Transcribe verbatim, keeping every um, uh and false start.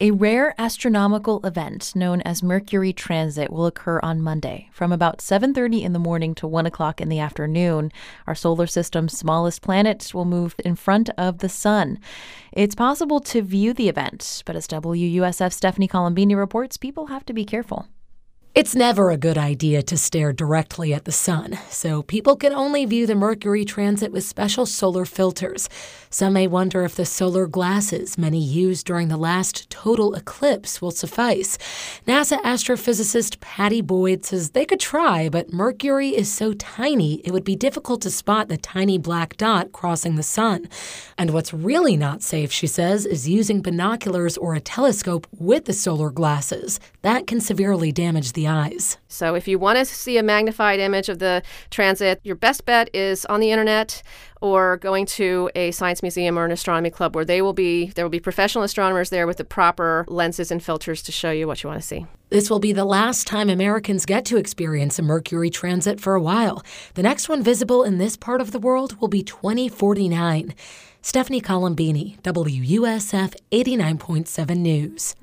A rare astronomical event known as Mercury transit will occur on Monday from about seven thirty in the morning to one o'clock in the afternoon. Our solar system's smallest planet will move in front of the sun. It's possible to view the event, but as W U S F's Stephanie Colombini reports, people have to be careful. It's never a good idea to stare directly at the sun, so people can only view the Mercury transit with special solar filters. Some may wonder if the solar glasses many used during the last total eclipse will suffice. NASA astrophysicist Patty Boyd says they could try, but Mercury is so tiny it would be difficult to spot the tiny black dot crossing the sun. And what's really not safe, she says, is using binoculars or a telescope with the solar glasses. That can severely damage the eyes. So if you want to see a magnified image of the transit, your best bet is on the internet or going to a science museum or an astronomy club where they will be there will be professional astronomers there with the proper lenses and filters to show you what you want to see. This will be the last time Americans get to experience a Mercury transit for a while. The next one visible in this part of the world will be twenty forty-nine. Stephanie Colombini, W U S F eighty-nine point seven News.